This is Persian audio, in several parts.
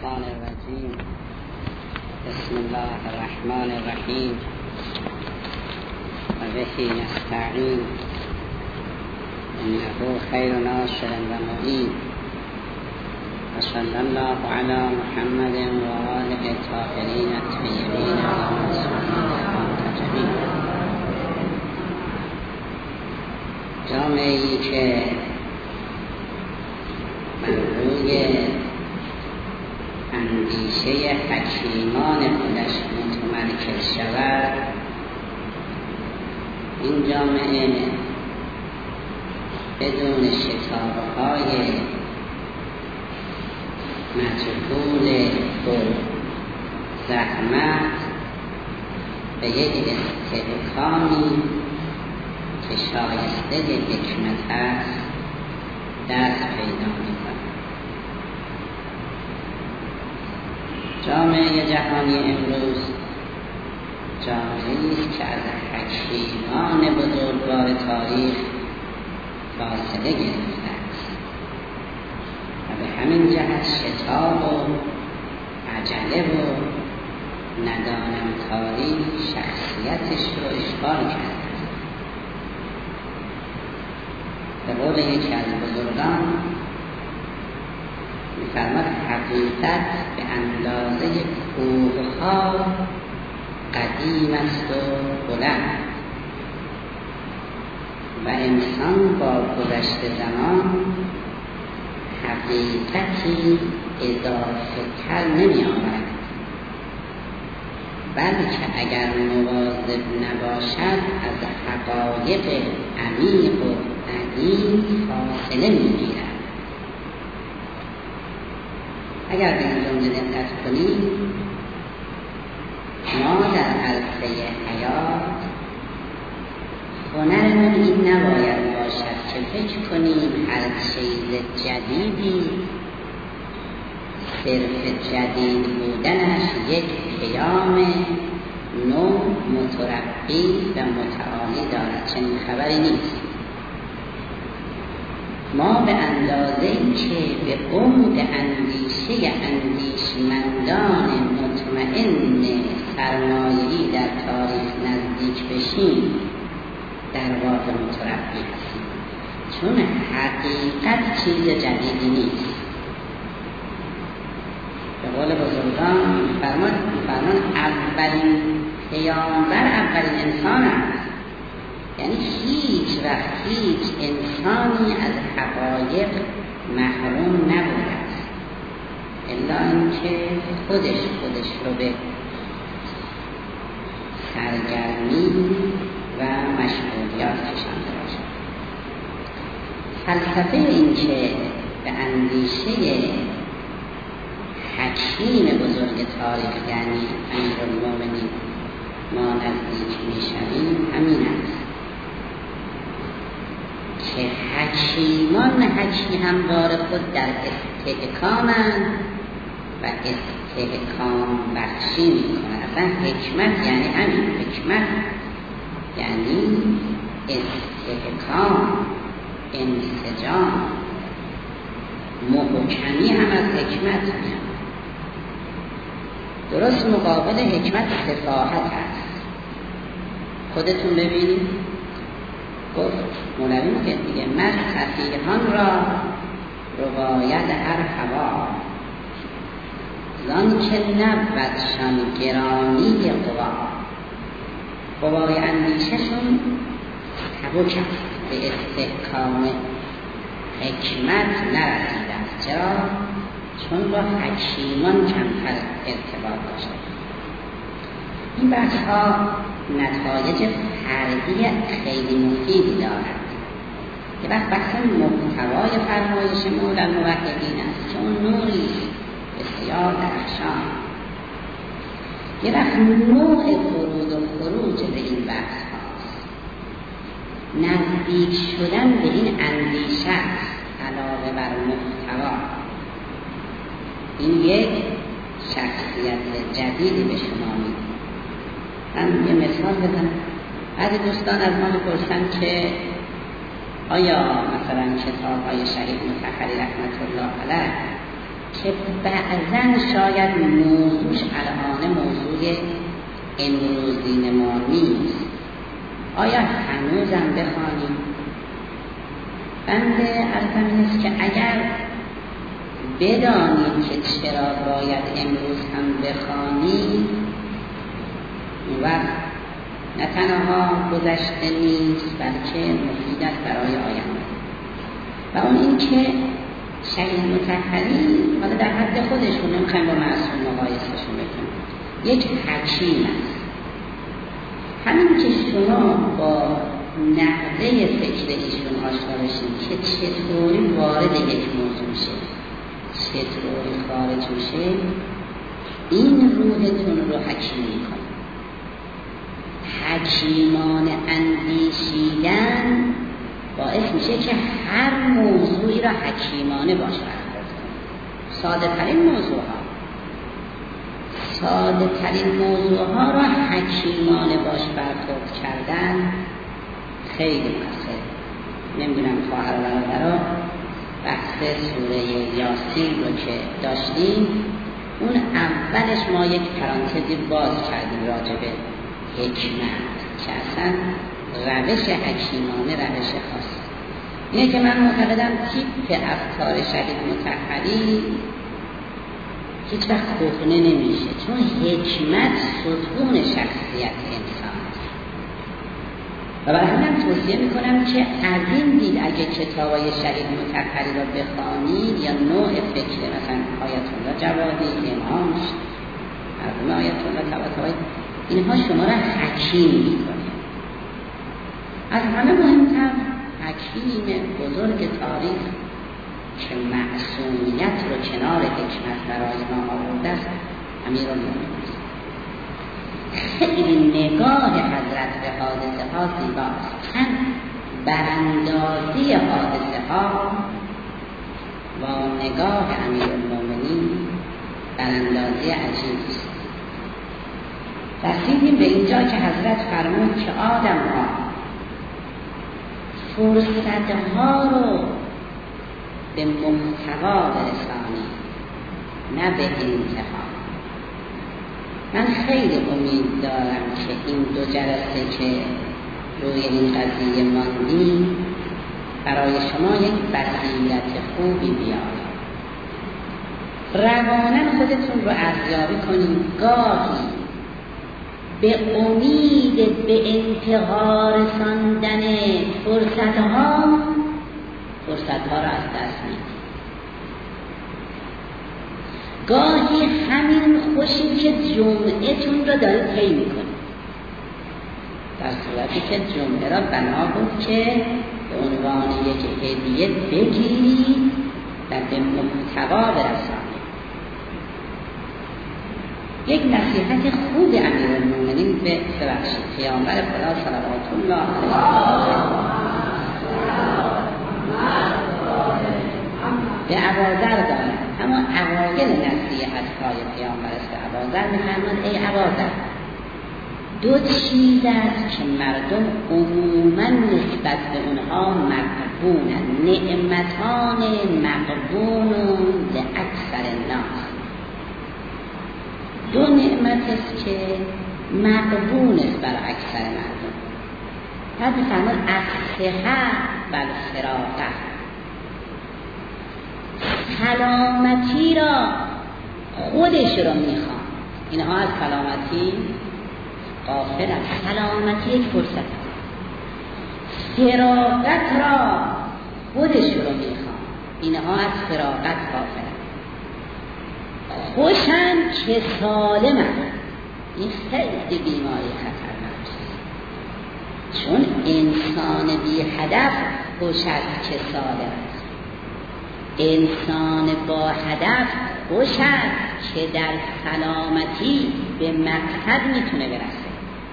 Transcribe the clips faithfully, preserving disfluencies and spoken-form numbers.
الشیطان الرجیم. بسم الله الرحمن الرحیم و به نستعین انه خیر ناصر و معین و صلی الله علی محمد و آله الطاهرین الطیبین المعصومین المنتجبین. جامعه‌ای که روی اندیشه حکیمان خودش متمرکز شود، این جامعه بدون شتاب‌های مجهول و زحمت به یک استحکامی که شایسته حکمت است دست پیدا می‌کند. جامعه جهانی امروز جامعه‌ای است که از حکیمان بزرگوار تاریخ فاصله گرفته است و به همین جهت شتاب و عجله و ندانمکاری شخصیتش رو اشغال کرده. به قول یکی از بزرگان می‌فرماد حقیقت به اندازه کوه‌ها قدیم است و بلند و انسان با گذشت زمان حقیقتی اضافه تر نمی آورد، بلکه اگر مواظب نباشد از حقایق عمیق و قدیم فاصله می‌گیرد. اگر به این جمله دقت کنید، ما در عرصه حیات هنرمون این نباید باشد که فکر کنیم هر چیز جدیدی صرف جدید بودنش یک پیام نو مترقی و متعالی دارد. چنین خبری نیست. ما به اندازه‌ای که به عمق اندیشه اندیشمندان مطمئن سرمایه‌ای در تاریخ نزدیک بشیم در واقع مترقی هستیم، چون حقیقت چیز جدیدی نیست. به قول بزرگان فرمان فرمان اولین پیامبر اولین انسان است، یعنی هیچ وقت هیچ انسانی از حقایق محروم نبوده است الا اینکه خودش خودش رو به سرگرمی و مشغولیات کشانده باشد. فلسفه این که به اندیشه حکیم بزرگ تاریخ یعنی امیرالمومنین ما نزدیک میشویم همین است که حکیمان حکی هموار خود در استحکامند و استحکام بخشی میکنند. اصلا حکمت یعنی همین، حکمت یعنی استحکام، انسجام، محکمی هم از حکمت میاد. درست مقابل حکمت سفاهت هست. خودتون ببینید، گفت مولوی میگه دیگه مرد سفیهان را روایت هر هوا زان که نبودشان گرانی قوا. قوای اندیششون سبک است، به استحکام حکمت نرسیده است. چرا؟ چون با حکیمان کمتر ارتباط داشته. این بحث ها نتایج فردی خیلی مفیدی دارد. یه وقت بحث محتوای فرمایش مولا موحدین است که اون نوری بسیار درخشان. یه وقت نوع ورود و خروج به این بحث هاست، نزدیک شدن به این اندیشه است علاوه بر محتوا. این یک شخصیت جدیدی به شما میده. من یه مثال بزنم. بعضی دوستان از ما میپرسن که آیا مثلا کتاب های شهید مطهری رحمت الله علیه که بعضا شاید موضوعش الان موضوع امروزین ما نیست، آیا هنوزم بخوانیم؟ بنده عرضم نیست که اگر بدانید که چرا باید امروز هم بخوانید، اون وقت نه تنها گذشته نیست بلکه مفید است برای آینده. و اون این که شهید مطهری حالا در حد خودشون نمیخوایم با معصوم مقایسهشون بکنیم، یک حکیم است. همین که شما با نحوه فکر ایشون آشنا بشین که چطوری وارد یک موضوع شه، چطوری خارج میشه، این روحتون رو حکیم میکنه. حکیمان اندیشیدن باعث میشه که هر موضوعی را حکیمانه باش برخورد کنید. ساده ترین موضوع ها ساده ترین موضوع ها را حکیمانه باش برخورد کردن خیلی مقصد. نمیدونم خواهر و برادرها بحث سوره یاسین رو که داشتیم، اون اولش ما یک پرانتزی باز کردیم راجع به حکمت که اصلا روش حکیمانه روش خاص اینه که من معتقدم تیپ افکار شهید مطهری هیچ وقت کهنه نمیشه، چون حکمت ستون شخصیت انسان است. و برای همین توصیه میکنم که از این دید اگه کتابای شهید مطهری رو بخوانید یا نوع فکر مثلا آیت الله جوادی، امامش، مرحوم آیت الله طباطبایی، اینها شما را حکیم میکنه. از همه مهمتر حکیم بزرگ تاریخ که معصومیت رو کنار حکمت برای ما آورده است امیرالمومنین است. خیلی نگاه حضرت به حادثه ها زیباست، چند براندازی حادثه ها با نگاه امیرالمومنین براندازی عجیب است. رسیدیم به اینجا که حضرت فرمود که آدم ها فرصتها رو به محتوا برسانی، نه به انتها. من خیلی امید دارم که این دو جلسه که روی این قضیه ماندیم برای شما یک بصیرت خوبی بیاد. رواناً خودتون رو ارزیابی کنید. گاهی به امید به انتها رساندن فرصتها فرصتها را از دست میدید. گاهی همین خوشی که جمعه‌تون را دارید طی میکنید، در صورتی که جمعه را بنا بود که به عنوان یک هدیه بگیرید و به محتوا برسانید. یک نصیحت خوب امیرالمومنین به ببخشید پیامبر خدا صلوات الله علیه به ابوذر دارد، اما اوایل نصیحت های پیامبر است که ابوذر می‌فرماید ای ابوذر، دو چیز است که مردم عموماً نسبت به اونها مغبونند، نعمتان مغبون لاکثر الناس. دو نعمت است که مغبون است بر اکثر مردم. بعد می‌فرماید الصحة و الفراغة، سلامتی را خودش را میخوان. اینها از سلامتی غافلند. سلامتی یک فرصت است. فراغت را خودش را میخوان. اینها از فراغت غافلند. خوشند که سالمند. این خیلی بیماری خطرناک است، چون انسان بی هدف خوش است که سالم است. انسان با هدف خوش است که در سلامتی به مقصد میتونه برسه.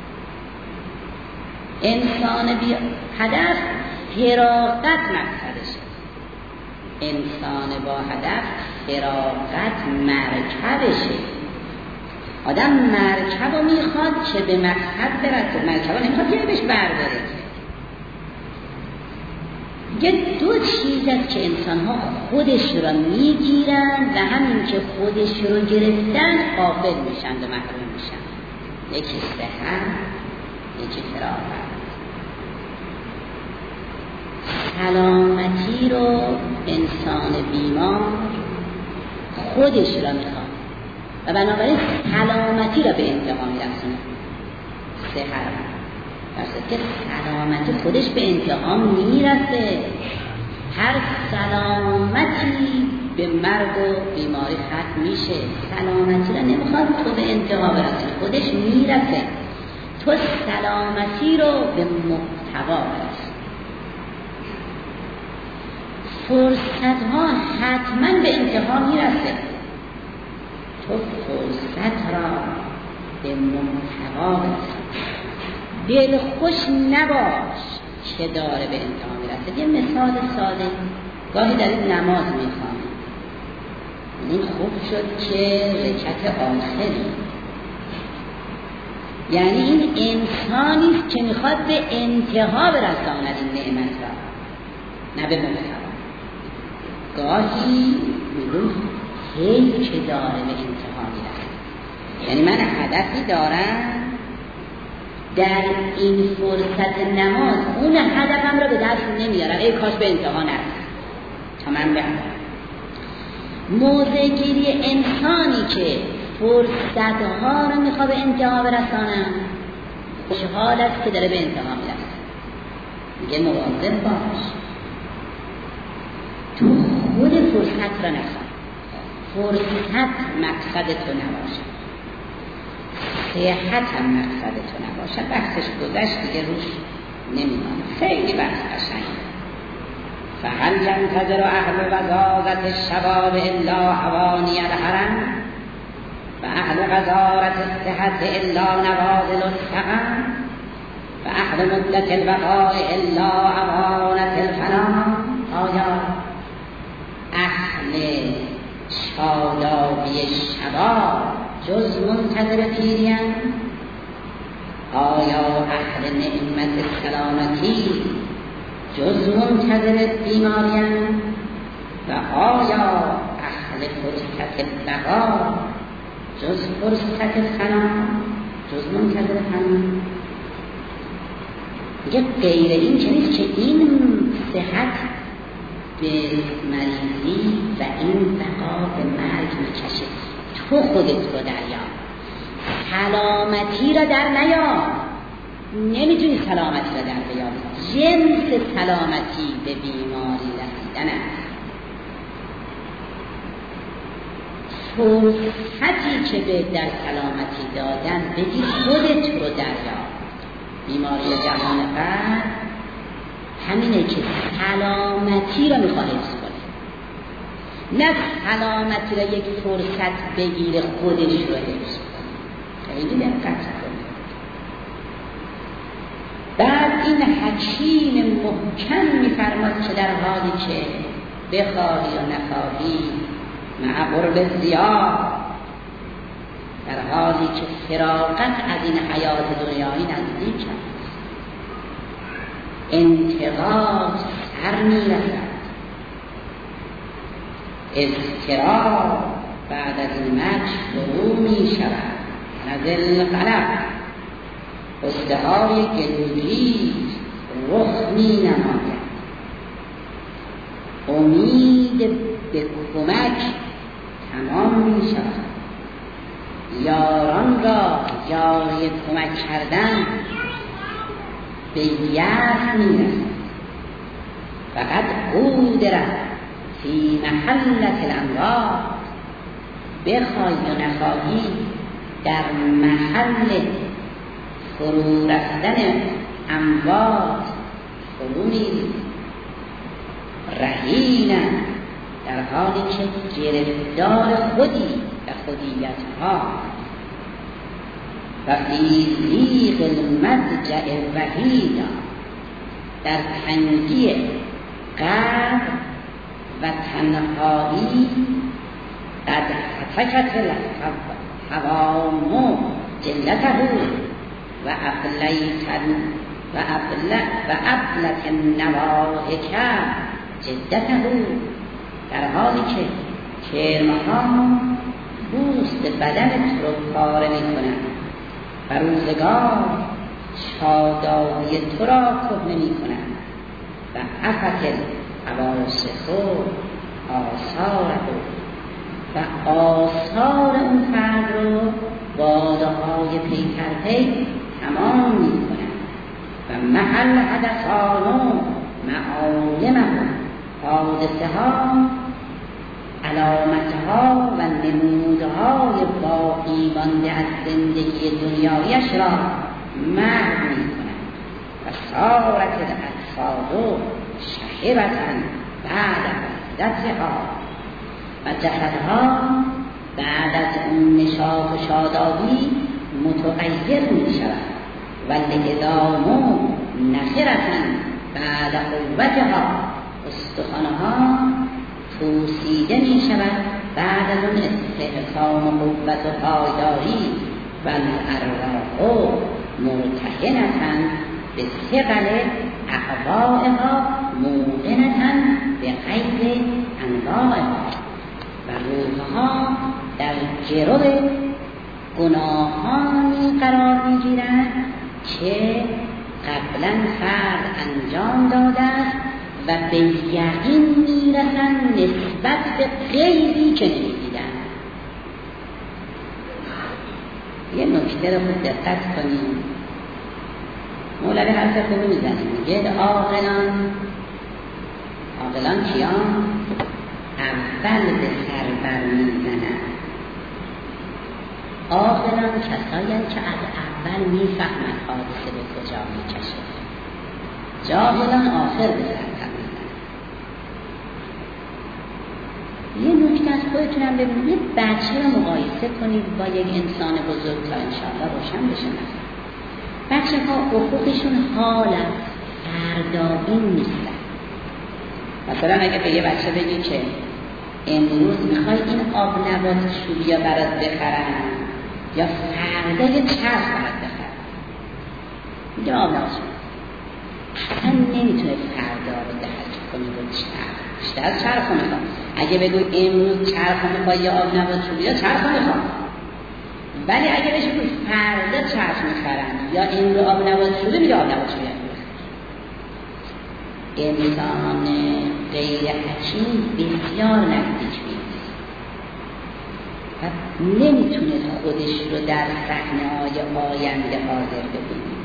انسان بی هدف فراغت مقصدشه. انسان با هدف فراغت مرکبشه. آدم مرکب رو میخواد که به مقصد برسه. مرکب رو نمیخواد که بهش برداره. یه دو چیز است که انسان ها خودش را میگیرن و همین که خودش رو گرفتن غافل میشن و محروم میشن. یکی صحت، یکی فراغت. سلامتی رو انسان بیمار خودش را میخواد و بنابراین سلامتی را به انتها میرسونه. صحت درست که سلامتی خودش به انتها میرسه. هر سلامتی به مرگ و بیماری ختم میشه. سلامتی را نمیخواد تو به انتها برسه، خودش میرسه. تو سلامتی رو به محتوا برسه. فرصت ها حتما به انتها میرسه. تو فرصت را به محتوا برسه. دل خوش نباش که داره به انتها میرسه. یه مثال ساده، گاهی دارید نماز میخوانید، این خوب شد که رکعت آخری، یعنی این انسانی است که میخواد به انتها برساند این نعمت را، نه به محتوا. گاهی میگم هی که داره به انتها میرسه، یعنی من هدفی دارم در این فرصت نماز، اون هدفم را به دست نمیارم، ای کاش به انتها نرسم تا من بهترم. موضع گیری انسانی که فرصت ها را میخواد به انتها برسانم، خوشحال است که داره به انتها میرسه. میگه مواظب باش تو خود فرصت را نخواه، فرصت مقصد تو نباشه، صحت هم مقصد تو نباشه. بحثش گذشت دیگه روش نمیمانه، خیلی بحث قشنگه. فهل ینتظر اهل وزازت الشباب الا حوانی الحرم و اهل غزارت الصحت الا نوازل السقم و اهل مدت البقاء الا عوانت الفنا. آیا اهل شادابی شباب جز منتظر پیریم؟ آیا اهل نعمت سلامتی جز منتظر بیماریم؟ و آیا اهل فرصت بقا جز فرصت فنا جز منتظر فنا؟ میگه غیر این که نیست که این صحت به مریضی و این بقا به مرگ میکشه. تو خودت رو دریا، سلامتی را در نیار. نمیتونی سلامتی را در بیاری. جنس سلامتی به بیماری رسیدن است. فرصتی که به در سلامتی دادن بدی خودت رو دریا. بیماری جهان قبل همینه که سلامتی را میخواه حفظ کنه، نه سلامتی را یک فرصت بگیره خودش رو حفظ کنه. خیلی دقت کنه. بعد این حکیم محکم میفرماد که در حالی که بخواهی و نخواهی مع قرب زیاد، در حالی که فراغت از این حیات دنیایی نزدیک است، انتقاد سر میرسد، اضطراب بعد از این مکش فرو می شود، نزل قلب، ازدهای گلوگیر رخ می نماید، امید به کمک تمام می شود، یاران را یاری کمک کردن به یأس می رسد. فقط قدرت فی محلت الامراض، بخوای و نخواهی در محل فرو رفتن اموات فرو میری. رهینم در حالی که گرفتار خودی و خودیت ها و فی ضیق المضجع وحیدا، در تنگی قبر و تنهایی قد حفکت الهوام جلته و افلیت و ابلت و ابلت نواهک جدته، در حالی که کرمها پوست بدن تو رو پاره می کنند و روزگار شادابی تو را کهنه می کنند و افت حواسخ آثاره و آثار اون فرد رو باده های پیکرپی تمام می کنند و محل حدثانو معالمه حادثه ها علامتها و نمودهای باقی مانده از زندگی دنیایش را محو می کنند و صارت الاجساد شهبة بعد لذتها و جسدها بعد از اون نشاط و شادابی متغیر می شود و العظام نخرة بعد قوتها، استخوانها پوسیده می شود بعد از اون استحکام و قوت و پایداری و الارواح مرتهنة به ثقل اعضائها موقنة به غیر انواعها، و روحها در گرو گناهانی قرار می گیرند که قبلا فرد انجام داده است و به یقین می رسند نسبت به غیبی که نمی دیدند. یه نکته رو خود دقت کنیم. مولوی حرف خوبی می زنیم، میگه عاقلان عاقلان کیان؟ اول به سر بر می زنند. عاقلان کسایی که از اول می فهمند حادثه به کجا می کشد. جاهلان آخر به سر بر می زنند. یه نکته از خودتونم ببینید، یه بچه رو مقایسه کنید با یک انسان بزرگ تا انشاءالله روشن بشه. مثلا بچه ها افقشون حال فردابین نیستن. مثلا اگه به یه بچه بگی که امروز میخوای این آب نبات چوبیا برات بخرن یا فردا یه چرخ برات بخرن، میگه آب نبات چوبیا. اصلا نمیتونه فردا رو درک کنی با چرخ، بیشتر چرخ رو میخوام. اگه بگو امروز چرخ رو میخوای یا آب نبات چوبیا، چرخ رو میخوام. ولی اگه بهش بگو فردا چرخ میخرن یا امروز آب نبات چوبیا، میگه آب نبات چوبیا. انسان غیر حکیم بسیار نزدیک می‌بینه و نمیتونه خودش رو در صحنه‌های آینده حاضر ببینه.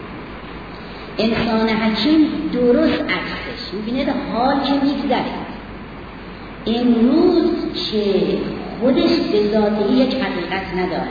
انسان حکیم درست عکسش می‌بینه در حال که می‌گذره. امروز که خودش به ذاته یک حقیقت نداره،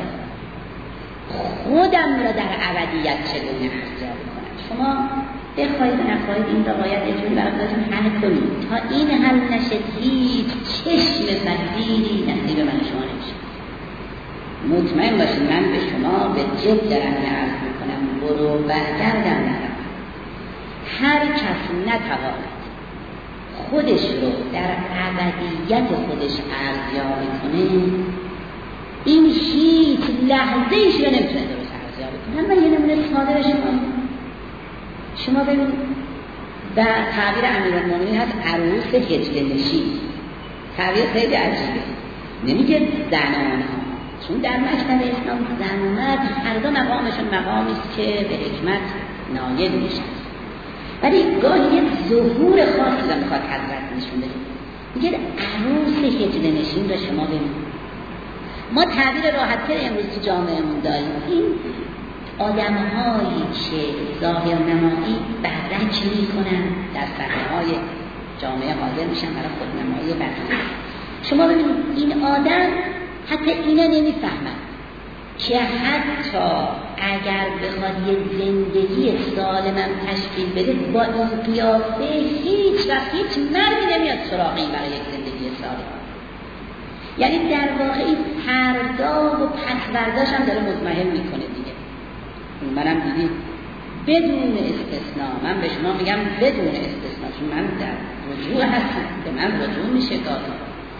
خودم را در ابدیت چگونه ارزیابی کنم؟ شما بخواهید نخواهید این را باید اجوری برای خودتون حل کنید. تا این حل نشه هیچ چشم بصیری نصیب من شما نمیشه. مطمئن باشید من به شما به جد دارم عرض میکنم، برو برگردم ندارم. هر کس نتواند خودش رو در ابدیت خودش ارزیابی کنه، این هیچ لحظه ایش رو نمیتونه درست ارزیابی کنه. من یه نمونه ساده به شما شما ببینید، و تعبیر امیرالمومنین هست عروس هجله نشین. تعبیر خیلی عجیبه، نمیگه زنان ها، چون در مکتب اسلام زن و مرد هر دو مقامشون مقامی است که به حکمت نایل میشن، ولی گاهی یک ظهور خاصی رو میخواد حضرت نشون بده. میگه عروس هجله نشین رو شما ببینید. ما تعبیر راحت تر امروز تو جامعهمون داریم، این آدم هایی که ظاهر نمایی بدرک می کنن در صحنه های جامعه حاضر میشن برای خودنمایی بدرک. شما ببینید این آدم حتی اینه نمیفهمد که حتی اگر بخواد یه زندگی سالمم تشکیل بده با این قیافه هیچ وقت هیچ مردی نمیاد سراغ این برای یک زندگی سالم. یعنی در واقع این پرداز و پسورداش هم داره مطمئن میکنه دیگه. منم دیدید بدون استثناء، من به شما میگم بدون استثناء، چون من در رجوع هستم، به من رجوع میشه گاهی.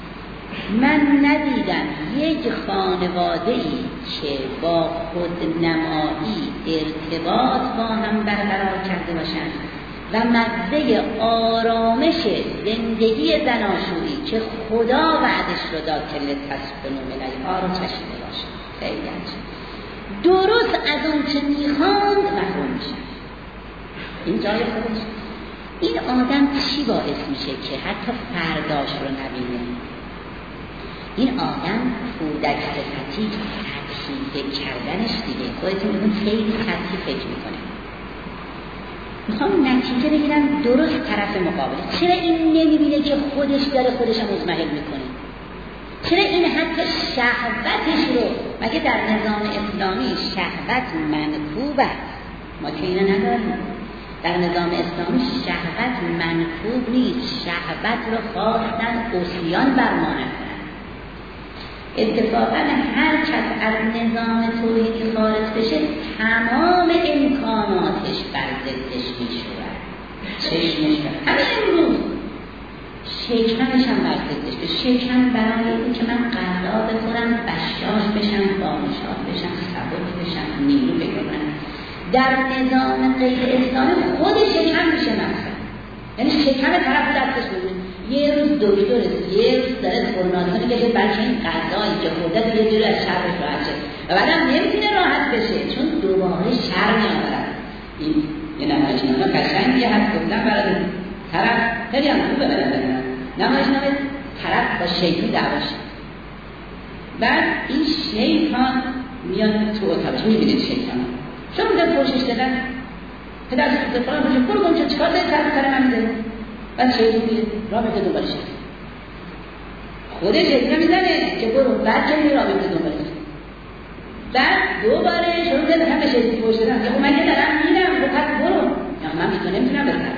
من ندیدم یک خانواده ای که با خودنمایی ارتباط با هم برقرار کرده باشند و مزه آرامش زندگی زناشویی که خدا وعدش رو داد که لتسکنوا الیها رو چشیده باشند. خیلی عجیب. درست از اون که میخواند محروم میشن. این جای خودش. این آدم چی باعث میشه که حتی فرداش رو نبینه؟ این آدم کودک صفتی سطحی فکر کردنش دیگه. خودتون بگون خیلی سطحی فکر میکنه. میخوام نتیجه بگیرم درست طرف مقابل. چرا این نمیبینه که خودش داره خودش مضمحل میکنه؟ چرا این حتی شهوتش رو، مگه در نظام اسلامی شهوت منکوب است؟ ما که اینو نداریم. در نظام اسلامی شهوت منکوب نیست. شهوت رو خواستن عصیان بر ما نکنن. اتفاقا هر کس از نظام توحیدی خارج بشه تمام امکاناتش بر ضدش میشورد. چشمش بر همین امروز شکمش هم بر ضدش به شکم برای این که من غذا بخورم بشاش بشم بانشاد بشم سبک بشم نیرو بگیرم. در نظام غیر اسلامی خود شکم میشه مثلا، یعنی شکم طرف دستش بگیریم یه روز دکتر یه روز داره فرناتونی که بلکه این غذایی که خورده یه جوری از شرش راحت شه و بعدم نمیتونه راحت بشه چون دوباره شر میآورد. این یه نمایشنامه قشنگی هست گفتم برای طرف خیلی هم خوبه برای نمایشنامه طرف با شیطان دعوا شد. بعد این شیطان میاد تو اتاقش میبینید شیطان شما میده پوشش دادن پدر سوزه فران پوشه برو گمشه چکار داری سر سر من میده. بعد شیطان میده را میده دنبالش خودش شیطان میزنه که برو بعد که میده را میده دنبالش. بعد دوباره شروع زده هم به شیطان پوش دادن که من که دارم میرم تو پس برو یا من میتونم نمیتونم بزنم.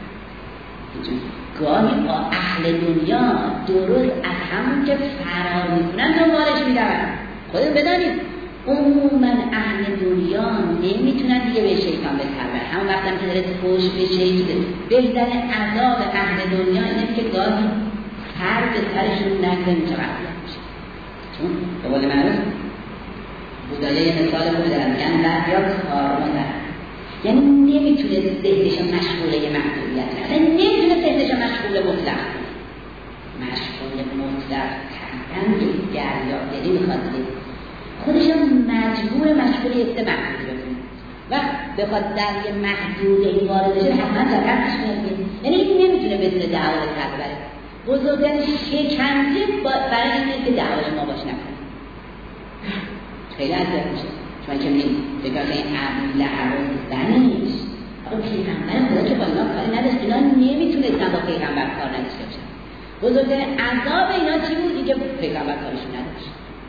گاهی با اهل دنیا درست از همون که فرار میکنن دنبالش میدون. خودتون بدانید عموما اهل دنیا نمیتونن دیگه به شیطان بتربن. همون وقتی هم که داره پوش به شیطان بهترین عذاب اهل دنیا اینه که گاهی سر به سرشون نگذاره متوقف میشه. چون به قول معروف بودایه یه مثال خوبی دارن میگن بعضیا کار مادرن، یعنی نمیتونه ذهنش مشغوله یه محدودیت کنه، نمیتونه ذهنش مشغوله مطلق کنه. مشغول مطلق کردن یک دریادلی میخواد خودش مجبور مشغول یک سه محدود بکنه و بخواد در یه محدودهی وارد بشه حتما ضررش میاد. یعنی این نمیتونه بدون دعوا سر ببره. بزرگترین شکنجه برای اینه که دعواش ما باش نکنه. خیلی اذیت میشه. چون که میگیم بگاه این ابو لهب زنیش آقا پیغمبر خدا که با اینا کاری نداشت، اینا نمیتونستن با پیغمبر کار نداشته باشن. بزرگترین عذاب اینا چی بود؟ اینکه پیغمبر کارشون نداشت.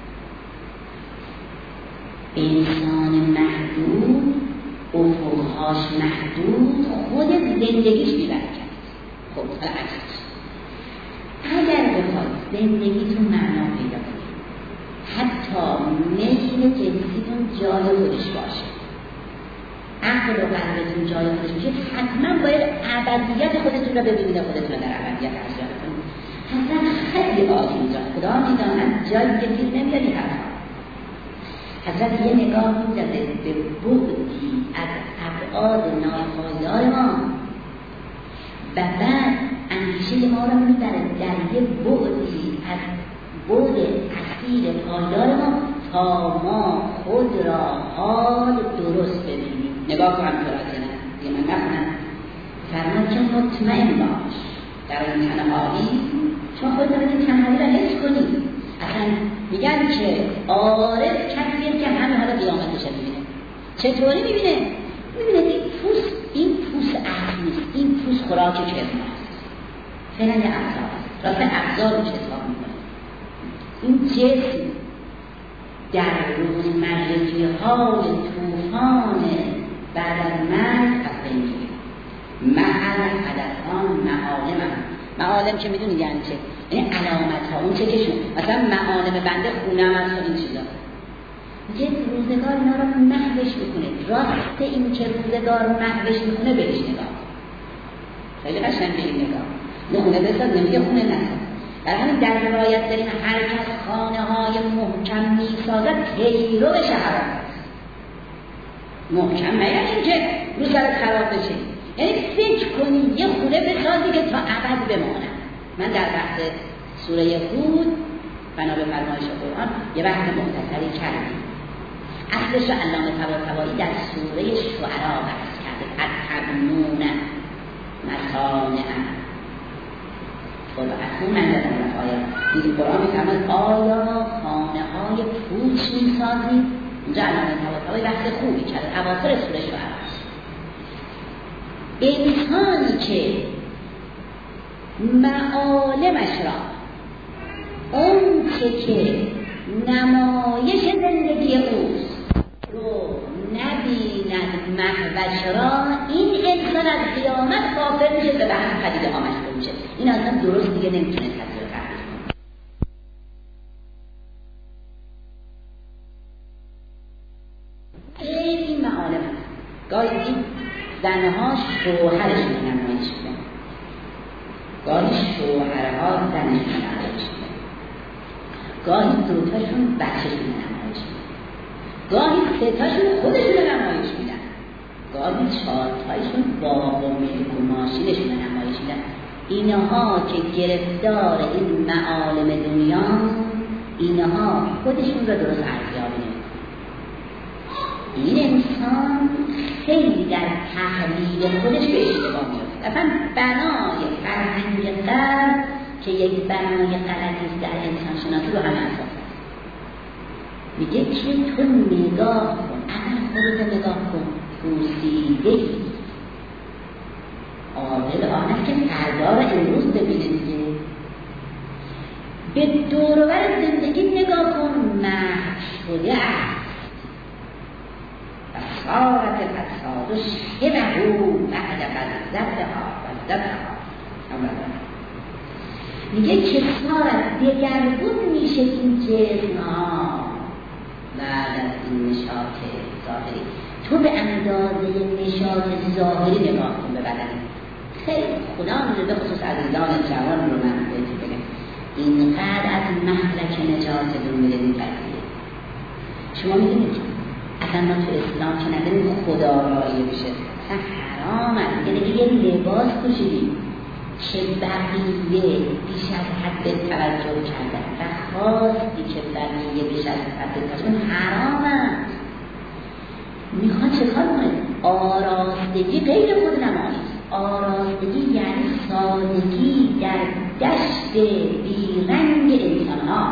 انسان محدود، افقهاش محدود، خود زندگیش بی‌برکت. خب حالا عکسش اگر بخواد زندگیتون معنا پیدا کنید، حتی میل جنسیتون جای خودش باشه، عقل و قلبتون جای خودش باشه، حتما باید ابدیت خودتون رو ببینید، خودتون رو در ابدیت ارزیابی کنید. حتما خیلی عالی اینجا خدا میداند جایی که دیر نمیداری حتما حضرت یه نگاه می‌دازه به بعدی از ابعاد ناپایدار ما و بعد اندیشه ما رو میبره در یه بعدی از بعد اصیل پایدار ما تا ما خود را حال درست ببینیم. نگاه کنم قرائت نه دیگه من نخونم. فرمان که مطمئن باش در این تنهایی، چون خود رو این تنهایی را حس کنید. اصلا میگن که عارف کسیه که همه حالا قیامتش رو میبینه. چطوری میبینه؟ میبینه این پوست این پوست اصل نیست، این پوست خوراک کرم است. فعلا یه ابزار است، راست ابزار روش حساب میکنه. این جسم در روزمرگی های توفان بعد از مرگ از بین میره. محل حدثان معالم هم. معالم که میدونی یعنی چه؟ یعنی علامت ها، اون چه کشون مثلا معالم بنده خونه هم از این چیزا میگه روزگار اینا رو محوش میکنه. راست این که روزگار محوش میکنه بهش نگاه. خیلی قشنگ به این نگاه. نه خونه بساد نمیگه خونه نساد. در همین در روایت داریم هر کس خانه های محکم میسازد پیرو شهر است. محکم نه یعنی اینکه رو سر خراب بشه، یعنی فکر کنی یه خونه بسازی که تا ابد بماند. من در بحث سوره هود بنا به فرمایش قرآن یه بحث مختصری کردیم. اصلش رو علامه طباطبایی در سوره شعراء بحث کرده. اتبنون مصانع خب اصلا من در اون آیه دیگه قرآن میفرماید آیا خانه های پوچ میسازید؟ اینجا علامه طباطبایی بحث خوبی کرده. اواخر سوره شعراء انسانی که معالمش را اون که که نمایش زندگی اوست رو نبیند محوش را، این انسان از قیامت غافل میشه، به بحث پدیده ها مشغول میشه. این اصلا درست دیگه نمیتونه تصویر فرقی کنه. خیلی معالم هست. گاهی این زنها شوهرشون نمایش میدن، گاهی شوهرها زنشون نمایش میدن، گاهی دوتاشون بچهشون نمایش میدن، گاهی سه‌تاشون خودشون نمایش میدن، گاهی چهارتایشون باغ و ملک و ماشینشون نمایش میدن. اینها که گرفتار این معالم دنیا، اینها خودشون رو درست ارزیابی نمی‌کنن. این انسان خیلی در تحلیل خودش به اشتباه میفته. اصلا بنای فرهنگ غرب که یک بنای غلطی در انسان شناسی رو همه اساس است. میگه که تو نگاه کن، اگر خودت نگاه کن، پوسیده عادل آن است که فردا را امروز ببینه دیگه. به دور و بر زندگی نگاه کن، محو شده است. صارت الفساد شبهه بعد فزدها فزدها. میگه که صارت دگرگون میشه این جسم‌ها بعد از این نشاط ظاهری. تو به اندازه نشاط ظاهری نگاه کن به بدن. خیلی خدا میده، به خصوص عزیزان جوان رو من بهتون بگم، اینقدر از مهلک نجاتتون میره این قضیه. شما میدونید اصلا ما تو اسلام که نداریم خدا رایی بشه، اصلا حرام است. یعنی یه لباس پوشیدی که بقیه بیش از حد توجه کردن و خواستی که بقیه بیش از حد توجه حرام است. میخواد چه کار کنه؟ آراستگی غیر خود نمایی. آراستگی یعنی سادگی در دشت بیرنگ انسان ها.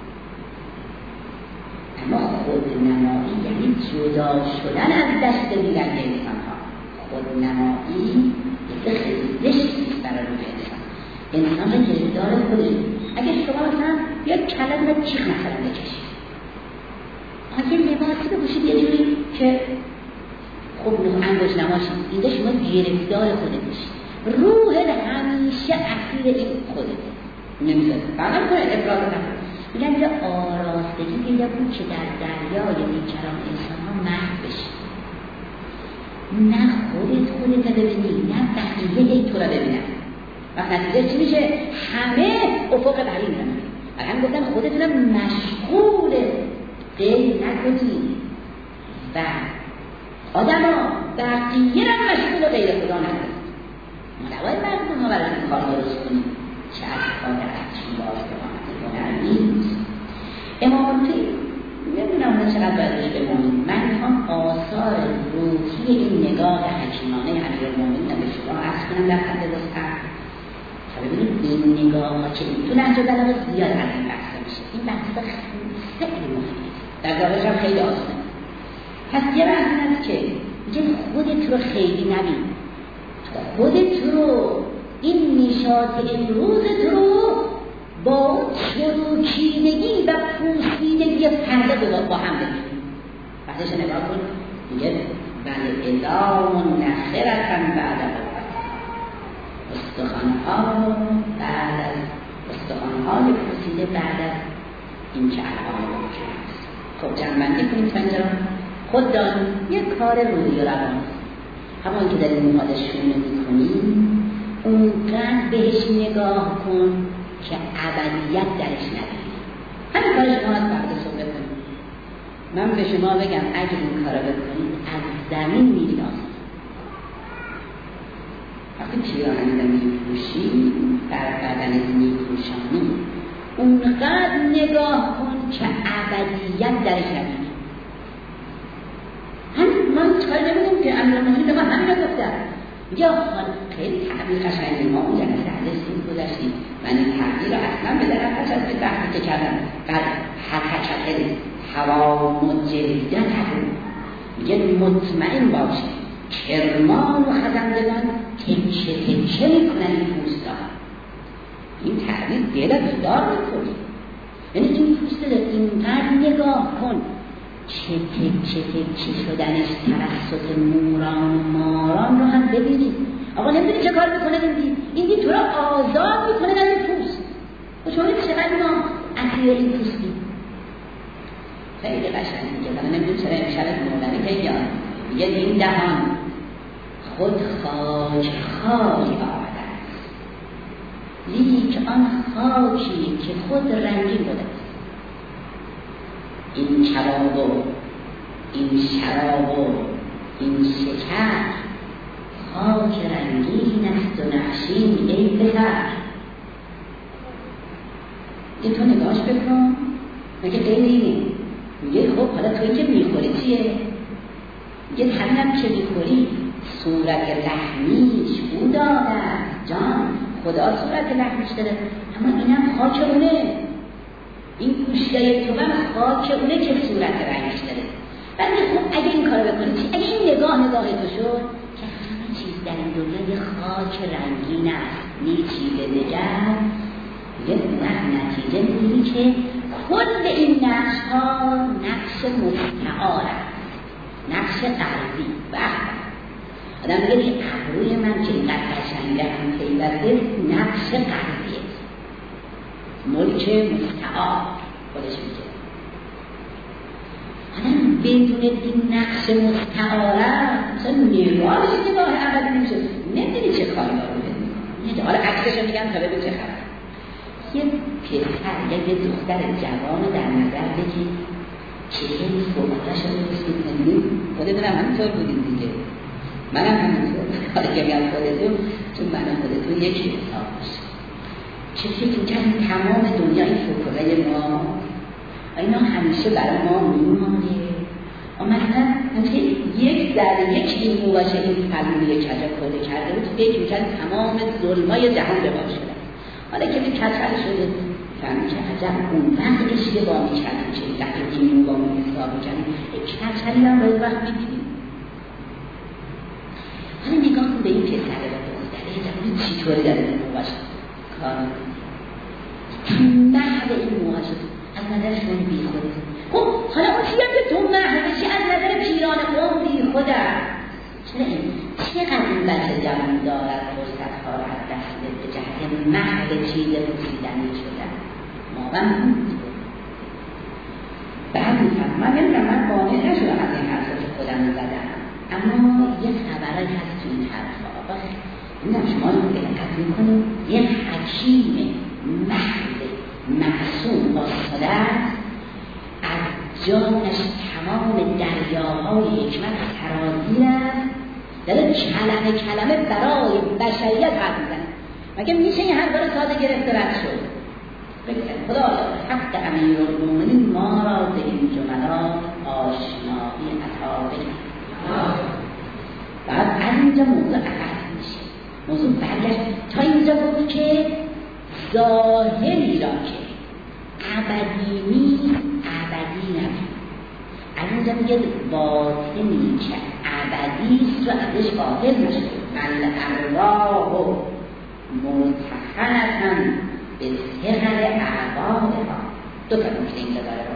اما خودنمایی یعنی جدا شدن از دشت بیرنگ انسان ها. خودنمایی یه خیلی زشتی برای روی انسان. انسان رو گرفتار خودش. اگه شما مثلا یا کلم رو چیخ مثلا بکشید، اگه لباسی بپوشید یه جوری که خب انگوش نماشید، اینجا شما گرفتار خودت میشید. روح همیشه اصیل این خودت نمیذاره. فقط کنه افراط نکنه. میگن یه آراستگی پیدا بود که در دریای بیکران انسان ها محو بشه. نه خودت خودت ببینی، نه بقیه ای تو را ببینن. و نتیجه چی میشه؟ همه افق بری میزنن. و هم گفتن خودتون مشغول غیر نکنید و آدم ها بقیه را مشغول غیر خدا نکنید. ما نباید مردم ها برای این کار درست کنید. چه از کار در اکشن باز کنید نیست. امام توی نمیدونم نه چقدر باید روش بمونید. من میخوام آثار روحی این نگاه حکیمانه امیرالمومنین به شما عرض کنم در حد وسط. تا ببینید این نگاه ها که تو نهج البلاغه زیاد از این بحث میشه. این بحث خیلی مفیده، در ظاهرش هم خیلی آسانه. پس یه بحث هست که میگه خودت رو خیلی نبین، خودت رو این نشاط امروزت رو با اون چروکیدگی و پوسیدگی پرده با هم ببینید. بعدش نگاه کن میگه بله ادام نخرتن بعد از استخوان‌ها بعد از استخوان‌های پوسیده بعد از این که الان هست. خب جنبندی کنید اینجا خود داریم یک کار روحی و روان، همون که در این ماده شونه میکنیم اونقدر بهش نگاه کن که ابدیت درش نداری. همین کار شما از فردا صبح بکنید. من به شما بگم اگه این کار بکنید از زمین میرید آسمان. وقتی پیراهن میپوشی بر بدنت میپوشانی، اونقدر نگاه کن که ابدیت درش نداری. هم من کار نمیدونم که امیرالمومنین به ما همین رو گفتن. یا خیلی تعبیر قشنگی، ما اون جلسه حدیثی گذاشتیم و این تعبیر رو اصلا به درم قشنگ به بحثی که کردم قد حرکت هوا مجریدن هست میگه مطمئن باشه کرمان و خزندگان تنچه تنچه میکنن این پوستا. این تعبیر دلت دار میکنی، یعنی این پوست رو اینقدر نگاه کن چه تکه تکه شدنش توسط موران و ماران رو هم ببینید. آقا نمیدونی چه کار میکنه این دید؟ این دید تو رو آزاد میکنه در این پوست. و شما نمیدونی چقدر ما اسیر این پوستی. خیلی قشنگه میگه، حالا نمیدونی چرا امشب مولوی که یاد میگه این دهان خود خاک خاک آمده است، لیک آن خاکی که خود رنگین بوده است. این کباب و این شراب و این شکر خاک رنگین است و نقشین ای پسر. یه تو نگاهش بکن، مگه غیر اینه؟ میگه خب حالا توی که میخوری چیه؟ میگه همینم که میخوری صورت لحمیش او داده جان، خدا صورت لحمیش داره، اما اینم خاک اونه. این گوشتای تو من خاک اونه که صورت رنگش داره. بعد خب اگه این کار بکنی چی؟ اگه این نگاه نگاه تو شد که همه چیز در این دنیا یه خاک رنگین است، نیچیده دگر یه نتیجه میگی که کل این نقش ها نقش مستعار است، نقش قلبی. وقت آدم بگه که ابروی من که اینقدر قشنگه هم پیوسته نقش قلبیه، ملک مستعار خودش میگه. آدم بدون این نقش مستعاره مثلا نگاهش نگاه اول میشه، نمیدونی چه کاری رو بکنی. حالا عکسشو میگم تا ببین چه خبر. یه پسر یا یه دختر جوان در نظر بگی که این فوقتش رو بسید کنیم. خودتون هم همینطور بودیم دیگه، من هم همینطور. حالا که میگم خودتون، چون من هم خودتون یکی حساب باشه. چه فکر کنیم تمام دنیا این فوقه ما اینا همیشه برای ما میمانه. مثلا همچه یک در یک این مو باشه این پلوی کجا کده کرده بود فکر میکرد تمام ظلمای جهان روا شده. حالا که به کچل شده فهمی که عجب اون وقت اشتباه میکردیم که این دقیق این مو با مو حساب میکردیم کچلی هم باید وقت میدیدیم. حالا نگاه کن به این پسره و دختره جوانی چی طوری داره این مو باشه کار محو این مو باشه از نظرشون بی خوده. خب حالا اون چی هم که تو محو بشی از نظر پیران قوم بی خوده. چرا این؟ چقدر این بچه جوان دارد فرصت ها را از دست به جهت محو چیز پوسیدنی شدن. ما هم همینطور. بعد میفهم من نمیدونم من قانع نشدم از این حرفا که خودم زدم، اما یه خبرایی هست تو این حرفا. آقا نمیدونم شما رو دقت میکنید یه حکیم محو معصوم باستاده است، از جانش تمام دریاهای حکمت سرازیر است، داره کلمه کلمه برای بشریت حرف میزنه. مگه میشه این حرفا رو ساده گرفته رد شد؟ بگید خدا حق امیرالمومنین ما را به این جملات آشنایی عطا بکرد. بعد از اینجا موضوع عقد میشه، موضوع برگشت تا اینجا بود که ظاهری را که ابدی نیست ابدی نبود. از اینجا میگه باطنی که ابدیست رو ازش غافل نشد. الارواح مرتهنة به ثقل اعضائها. دو تا نکته اینجا داره،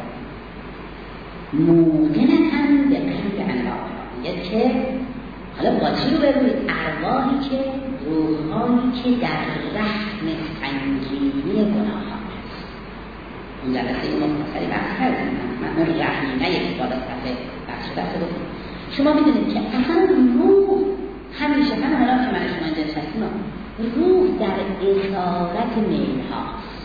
موقنة به قلب انواعها. میگه که حالا با چی رو ببینید؟ ارواحی که روحانی که در رحم سنگینی گناه ها هست. اون جلسه این مختصری بحث کردیم، من اون رحمینه یک بالا صفحه بخش بحث بودیم. شما میدونید که اصلا روح همیشه، من حالا که من شما اینجا نشستیم، روح در اسارت میل هاست.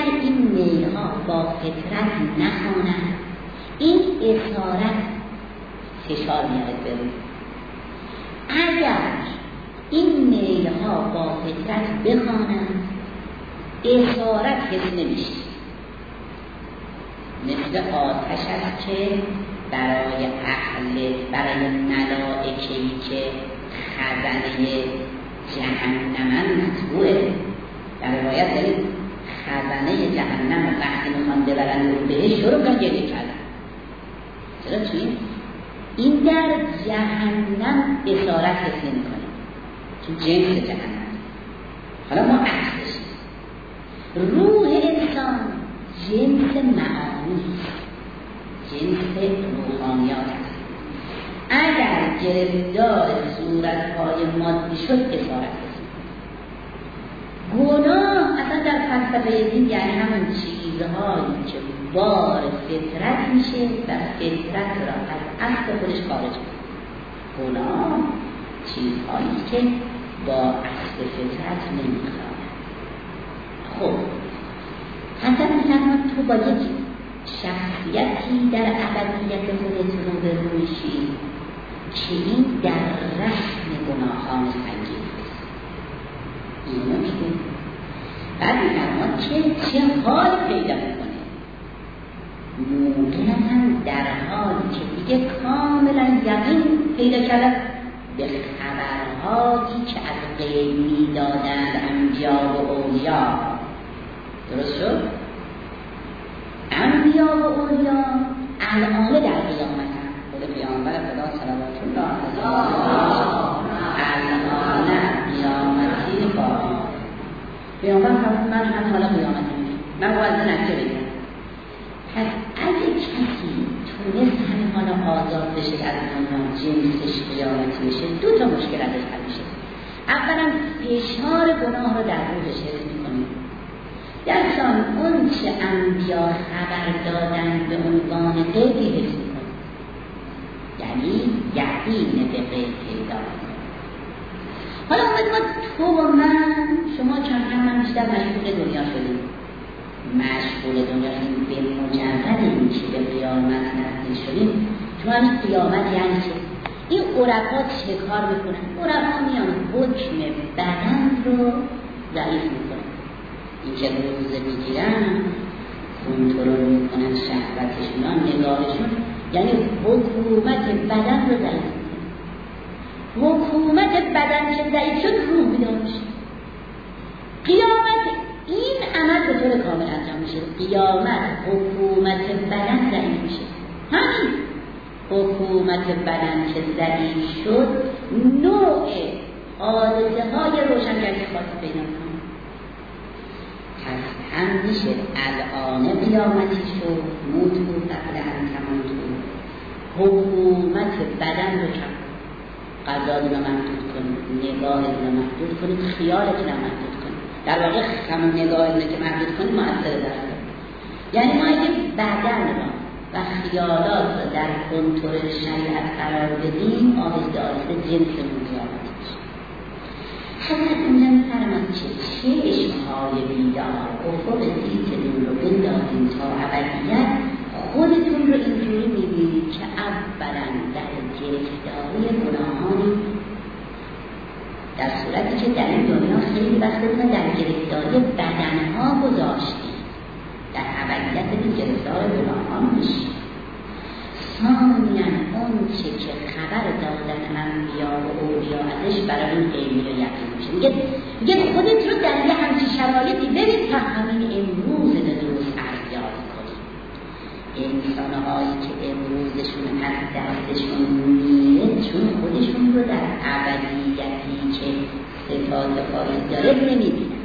این میل‌ها با فطرت نخوانند، این اسارت فشار میاد به روی. اگر این میل‌ها با فطرت بخوانند، اسارت حس نمیشه. مثل آتش است که برای اهل برای ملائکه‌ای که خزانه جهنمن مطبوعه. در روایت دارید خزانه جهنم وقتی میخوان ببرن رو بهش شروع کن گریه کردن. چرا توی این در جهنم اسارت حس نمی‌کنه، چون جنس جهنم. حالا ما عکسش روح انسان جنس معانی، جنس روحانیات است. اگر گرفتار صورت‌های مادی شد اسارت است. گناه اصلا در فلسفه دین یعنی همون چیزهایی که بار فطرت میشه و فطرت را از اصل خودش خارج میکنه. گناه چیزهایی که با اصل فطرت نمیخواد. خب حتی میفرماد تو با یک شخصیتی در ابدیت خودت رو به روشی که این در رسم گناهان سنگین است. اینو میگه. بعد میفرماد که چه حال پیدا میکنه. موقعا هم در حالی که دیگه کاملا یقین پیدا کرد به خبرهایی که از غیب میدادند انبیا و اولیا. درست شد؟ انبیا و اولیا الان در قیامت هم خود پیامبر خدا صلوات الله علیه الان قیامتی باقی. پیامبر فرمود من هم حالا قیامت میشم، من باید نتیجه بگیرم. پس اگه کسی تونست همین حالا آزاد بشه از دنیا، جنسش قیامتی بشه، دو تا مشکل ازش حل میشه. اولا فشار گناه رو در روحش حس میکنه. در ثانی اون چه انبیا خبر دادن به عنوان غیبی حس میکنه، یعنی یقین به غیب پیدا میکنه. حالا اومد ما تو و من شما چند هم من بیشتر مشغول دنیا شدیم. مشغول دنیا شدیم به مجرد این که به قیامت نزدیک شدیم. شما همین قیامت یعنی چه؟ این عرفا چه کار میکنن؟ عرفا میان حکم بدن رو ضعیف میکنن. این که روزه میگیرن، کنترل میکنن شهوتشون، نگاهشون، یعنی حکومت بدن رو ضعیف میکنن. حکومت بدن که ضعیف شد روح بیدار میشه. قیامت این عمل به طور کامل انجام میشه. قیامت حکومت بدن ضعیف میشه. همین حکومت بدن که ضعیف شد نوع حادثه های روشنگری خاصی پیدا کنه. پس هم میشه الان قیامتی شد موتو قبل ان تموتو. حکومت بدن رو کم قضایی رو محدود کنید، نگاه رو محدود کنید، خیالتون رو محدود کنید. در واقع همون نگاه رو که محدود کنید مؤثر داره. یعنی ما اگه بدن رو و خیالات رو در کنترل شریعت قرار بدیم، آهسته آهسته جنسمون قیامت میشه. حضرت اونجا میفرماد که چشم‌های بیدار افق دیدتون رو بندازیم تا ابدیت، خودتون رو اینجوری میبینید که اولا در گرفتاری گناهانی، در صورتی که در این دنیا خیلی وقتتون در گرفتاری بدنها گذاشتید، در ابدیت به گرفتار گناهان میشید. ثانیاً اون چه که خبر دادن انبیا و اولیا ازش برای اون غیبی رو یقین میشه. میگه میگه خودت رو در یه همچین شرایطی ببین تا همین امروز درست ارزیابی کنی. انسان‌هایی که امروزشون از دستشون میره چون خودشون رو در ابدیتی که صفات خاصی داره نمیبینن.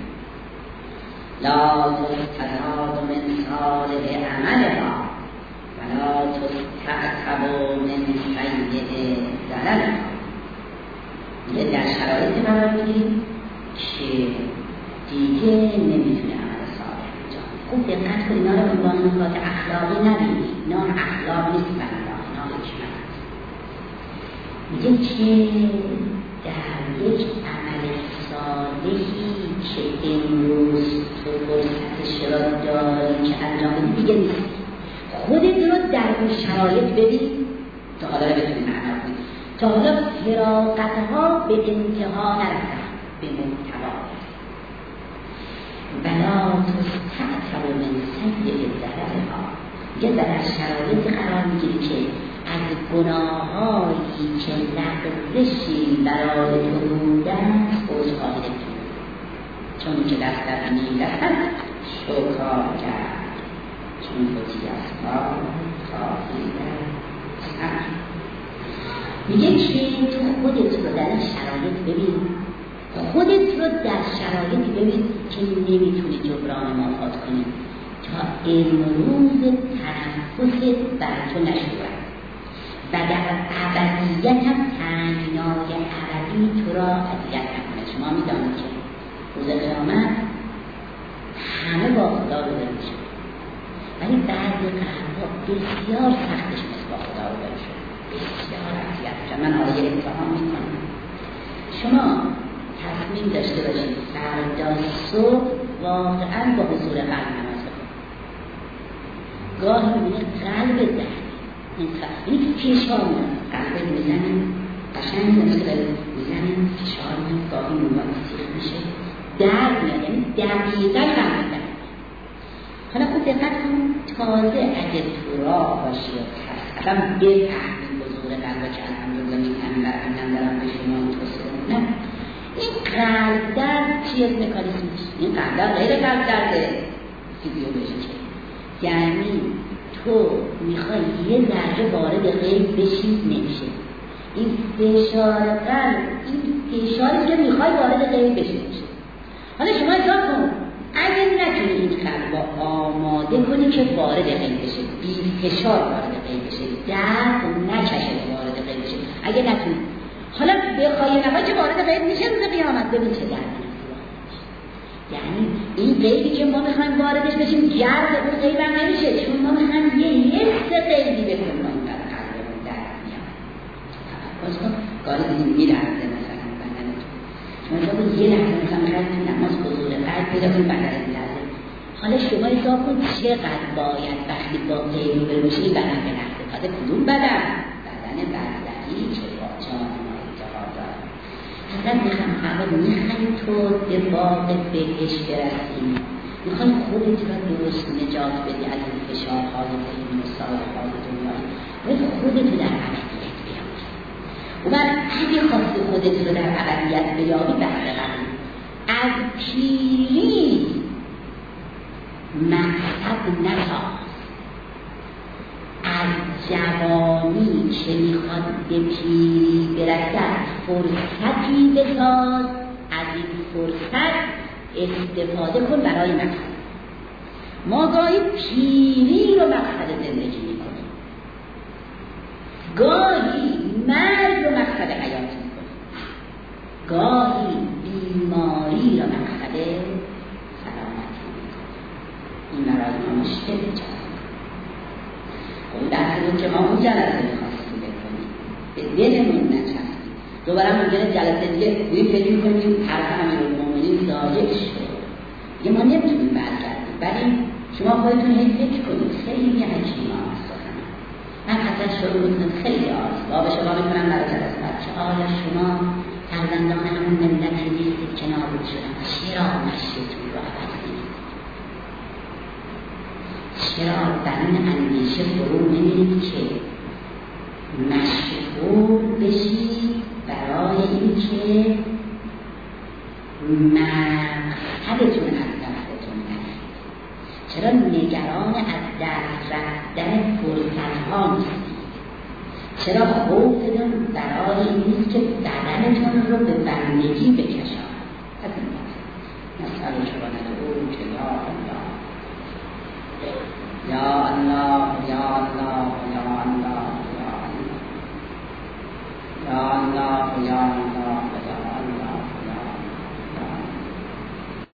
لا تستزاد من صالح عملها ولا تستعتب من سیء زللها. میگه در شرایطی قرار میگیریم که دیگه نمیتونه عمل صالح انجام. خوب دقت کنید، اینا رو به عنوان نکات اخلاقی نبینید. اینا اخلاق نیست بنده، اینا حکمت. میگه که در یک عمل صالحی که امروز تو فرصتش را خودت رو در اون شرایط ببین تا حالا رو بتونی معنا کنی، تا حالا فراغتها به انتها نرسن، به محتوا ولا تستعتب من سیء ضررها. یه در شرایط قرار میگیری که از گناهایی که لغزشی برای تو بودن عذرخواهی نکنی، چون که دست در میدهد شکار کرد، چون بودی از کار خواهی در میگه که تو خودت رو در شرایط ببین، خودت رو در شرایط ببین که نمیتونی جبران مافات کنی تا امروز تنفست بر تو نشود و در ابدیت هم تنگنای ابدی تو را اذیت نکنه. شما میدانید که روز قیامت همه با خدا روبرو میشن، ولی بعضی قلب‌ها بسیار سختش مثل با خدا روبرو شد، بسیار اذیت میشن. من حالا یه امتحان میکنم، شما تصمیم داشته باشید فردا صبح واقعا با حضور قلب نماز بخونید. گاهی میبینید قلب درد این فشار میاد، قلب میزنیم قشنگ مثل میزنیم فشار میاد، گاهی مواد سیخ میشه درد میاد، یعنی دقیقا قلب درد. حالا خود دقت کن، تازه اگه تو راه باشی و اصلا بفهمی حضور قلب که الحمدلله میکنم در همین دارم به شما توصیه میکنم، این قلب درد چیه مکانیزمش؟ این قلب درد غیر قلب درد فیزیولوژیکه، یعنی تو میخوای یه ذره وارد غیب بشی نمیشه. این فشار قلب، این فشاری که میخوای وارد غیب بشی نمیشه. حالا شما حساب کن اگه نتونی این قلب رو آماده کنی که وارد غیب بشه، بی فشار وارد غیب بشه، درد نکشه وارد غیب بشه، اگه نتونی حالا بخوای نفر که وارد غیب میشه روز قیامت ببین چه دردی. یعنی این غیبی که ما میخوایم واردش بشیم گرد اون غیب هم نمیشه، چون ما میخوایم یه حس غیبی بکنیم ما این برای قلبمون درد میاد. تفکر کن گاهی دیدیم میلرزه مثلا بدنتون، شما حساب یه لحظه مثلا میخواید تو نماز حضور قلب پیدا کنید بدنت میلرزه. حالا شما حساب کن چقدر باید وقتی با غیب روبرو بشی این بدن بلرزه. تازه کدوم بدن؟ بدن بردهی که با جان حضرت میخوام اول میخوایی تو به باغ بهش برسی، میخوایی خودت را درست نجات بدی از این فشارهای این مسائلهای دنیایی، باید خودت رو در ابدیت بیابی. و بعد اگه خواستی خودت رو در ابدیت بیابی بحث قبلی از پیری مقصد نساز، از جوانی که میخواد به پیری برسد فرصتی بساز، از این فرصت استفاده کن برای مقصد. ما گاهی پیری رو مقصد زندگی میکنیم، گاهی مرگ رو مقصد حیات میکنیم، گاهی بیماری رو مقصد سلامتی میکنیم. این برای ما مشکل جا اون درسی بود که ما اون جلسه میخواستیم بکنیم، به دلمون نچستیم. دوباره ممکنه جلسه دیگه بوی فکر کنیم حرف امیرالمومنین زایع شد، یه ما نمیتونیم برگردیم، ولی شما خودتون هی فکر کنید. خیلی حکیم آمد سخن من حتی شروع میکنم خیلی آز بابا شما میکنم برای جلسه بچه آیا شما فرزندان همون ملتی نیستید که نابود شدن، چرا نشیتون رو عوض کنید؟ چرا در این اندیشه فرو نمیرید که مشغول بشید برای اینکه مقصدتون از دستتون نرسید؟ چرا نگران از دست رفتن فرصت‌ها نیستید؟ چرا خوفتون برای این نیست که بدنتون رو به بندگی بکشان؟ از این مثلا شما ندارو که یا الله یا الله یا الله یا الله یا الله یا الله یا الله